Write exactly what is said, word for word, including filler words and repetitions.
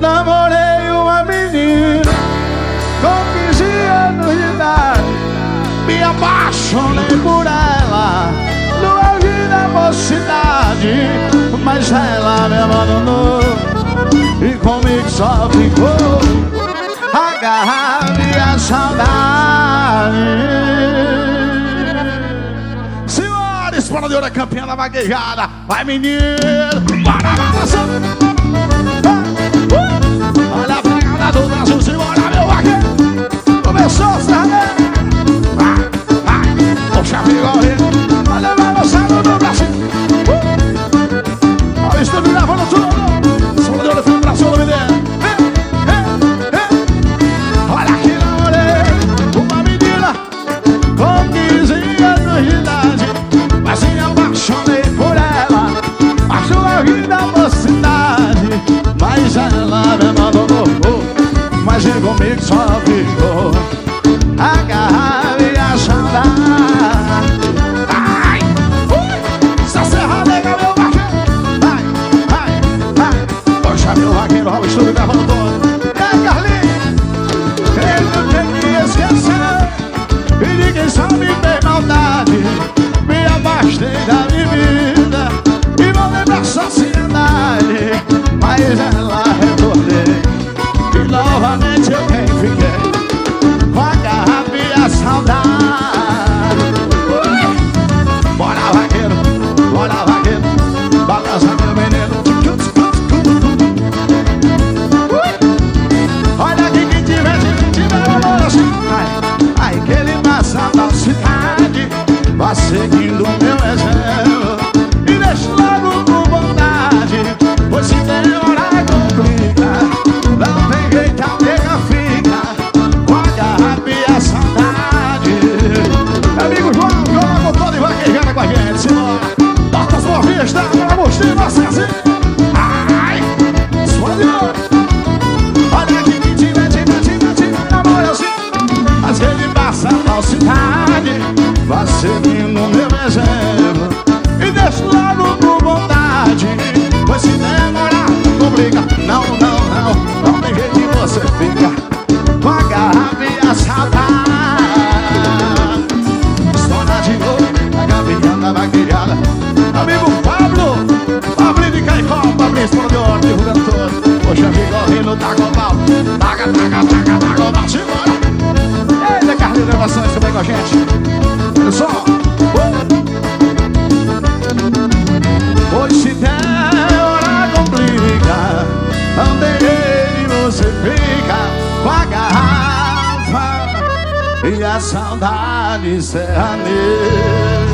Namorei uma menina com quinze anos de idade. Me apaixonei por ela no auge da mocidade, mas ela me abandonou e comigo só ficou a garrafa e a saudade. Senhora, exploradora campeã da vaquejada. Vai, menino, bora balançar. Olha a pegada do Brasil, segura meu vaqueiro. Começou a saber. Vai, vai, puxa a figura. Olha a balançada do Brasil. Olha o estúdio gravando tudo. Exploradora do Brasil, nome dele. Olha que namorei uma menina com quinze anos de idade, mas me apaixonei por ela, a sua vida mocidade, mas ela me abandonou, mas comigo só ficou a garrafa e a saudade. Ai, ui, essa serra nega, meu vaqueiro. Vai, vai, vai. Poxa, meu vaqueiro, olha o estúdio gravando todo. É, Carlinhos, ele não tem que esquecer, e ninguém sabe tem maldade. Me afastei da minha vida e voltei pra sociedade, mas ela retornei e novamente eu quem fiquei com a garrafa e a saudade. Ui! Bora, vaqueiro, bora, vaqueiro, balança meu menino. Ui! Olha aqui quem tiver, quem tiver amor assim. Ai, ai, que ele passa da cidade, vai seguindo meu exemplo e deixa logo com vontade, pois se demorar complica, não tem jeito, a nega fica com a garrafa e a saudade. Amigo João, João Antônio vai queijando com a gente, senhora. Bota as movinhas, dá pra mostrar você assim. Ai, escolheu. Olha aqui quem tiver, tiver, tiver, tiver amor assim, mas ele passa a falsidade, vai seguindo meu exemplo e deixa logo com vontade, pois se demorar complica. Não, não, não, não tem jeito que você fica com a garrafa e a saudade. História de novo, a gavinha da vaquejada. Amigo Pablo, Pablo de Caicó, Pablo explodiu, divulgando todo. Poxa, Vigorino tá com pau, taca, taca, taca, taca, taca, taca, segura. Eita, Carlinhos Gravações também com a gente. Olha só. Pois se demorar complica, não tem jeito, você fica com a garrafa e a saudade serraneja.